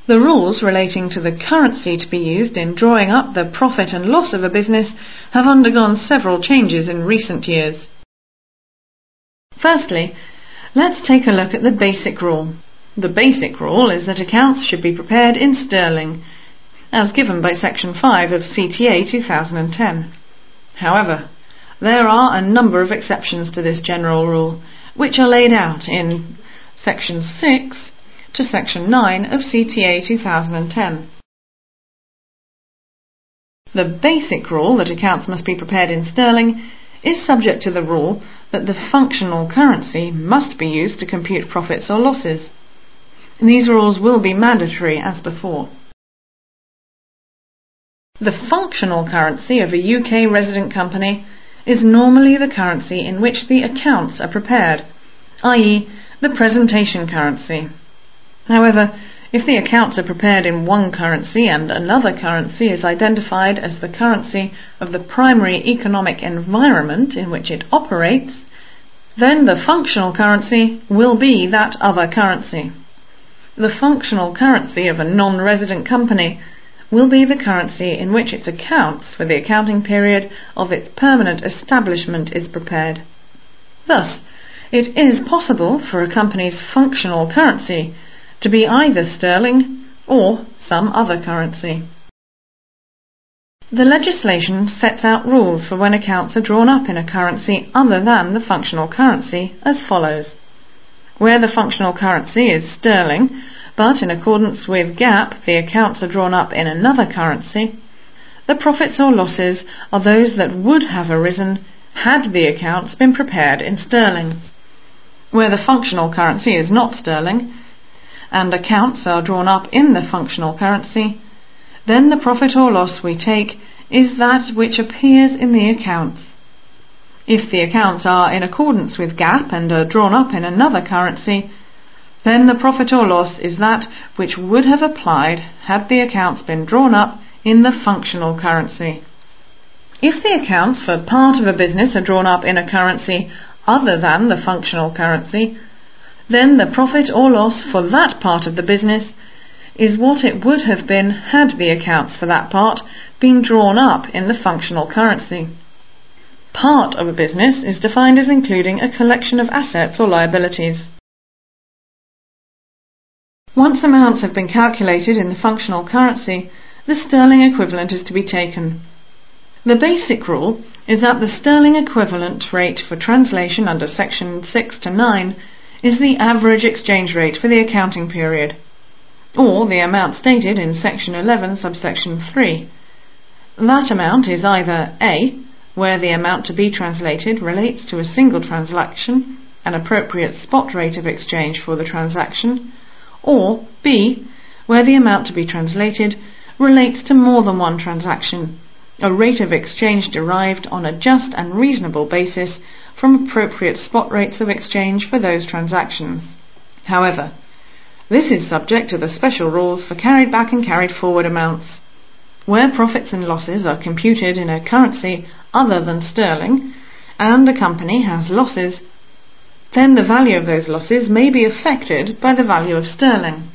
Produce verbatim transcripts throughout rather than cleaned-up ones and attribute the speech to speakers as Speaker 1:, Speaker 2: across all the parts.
Speaker 1: The rules relating to the currency to be used in drawing up the profit and loss of a business have undergone several changes in recent years. Firstly, let's take a look at the basic rule. The basic rule is that accounts should be prepared in sterling, as given by Section five of C T A two thousand ten. However, there are a number of exceptions to this general rule, which are laid out in Section six to Section nine of C T A two thousand ten. The basic rule that accounts must be prepared in sterling is subject to the rule that the functional currency must be used to compute profits or losses. These rules will be mandatory as before. The functional currency of a U K resident company is normally the currency in which the accounts are prepared, that is, the presentation currency. However, if the accounts are prepared in one currency and another currency is identified as the currency of the primary economic environment in which it operates, then the functional currency will be that other currency. The functional currency of a non-resident company will be the currency in which its accounts for the accounting period of its permanent establishment is prepared. Thus, it is possible for a company's functional currency to be either sterling or some other currency. The legislation sets out rules for when accounts are drawn up in a currency other than the functional currency as follows. Where the functional currency is sterling, but in accordance with G A A P the accounts are drawn up in another currency, the profits or losses are those that would have arisen had the accounts been prepared in sterling. Where the functional currency is not sterling, and accounts are drawn up in the functional currency, then the profit or loss we take is that which appears in the accounts. If the accounts are in accordance with G A A P and are drawn up in another currency, then the profit or loss is that which would have applied had the accounts been drawn up in the functional currency. If the accounts for part of a business are drawn up in a currency other than the functional currency, then the profit or loss for that part of the business is what it would have been had the accounts for that part been drawn up in the functional currency. Part of a business is defined as including a collection of assets or liabilities. Once amounts have been calculated in the functional currency, the sterling equivalent is to be taken. The basic rule is that the sterling equivalent rate for translation under Section six to nine is the average exchange rate for the accounting period, or the amount stated in Section eleven subsection three. That amount is either A, where the amount to be translated relates to a single transaction, an appropriate spot rate of exchange for the transaction, or B, where the amount to be translated relates to more than one transaction, a rate of exchange derived on a just and reasonable basis from appropriate spot rates of exchange for those transactions. However, this is subject to the special rules for carried back and carried forward amounts. Where profits and losses are computed in a currency other than sterling, and a company has losses, then the value of those losses may be affected by the value of sterling.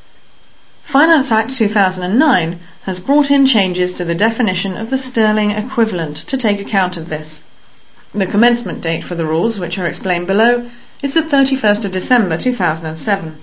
Speaker 1: Finance Act two thousand nine has brought in changes to the definition of the sterling equivalent to take account of this. The commencement date for the rules, which are explained below, is the thirty-first of December two thousand seven.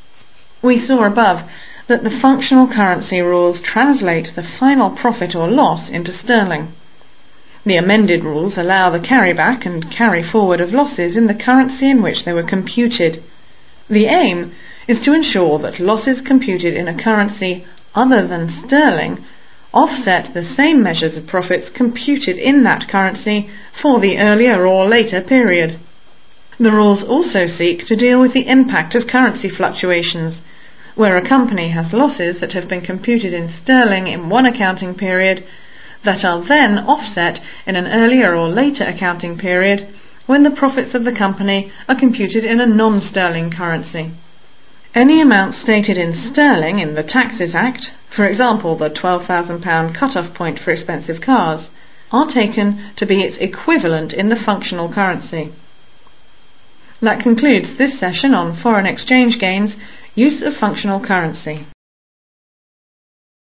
Speaker 1: We saw above that the functional currency rules translate the final profit or loss into sterling. The amended rules allow the carryback and carry forward of losses in the currency in which they were computed. The aim is to ensure that losses computed in a currency other than sterling offset the same measures of profits computed in that currency for the earlier or later period. The rules also seek to deal with the impact of currency fluctuations, where a company has losses that have been computed in sterling in one accounting period that are then offset in an earlier or later accounting period when the profits of the company are computed in a non-sterling currency. Any amount stated in sterling in the Taxes Act, for example the twelve thousand pounds cut-off point for expensive cars, are taken to be its equivalent in the functional currency. That concludes this session on foreign exchange gains, use of functional currency.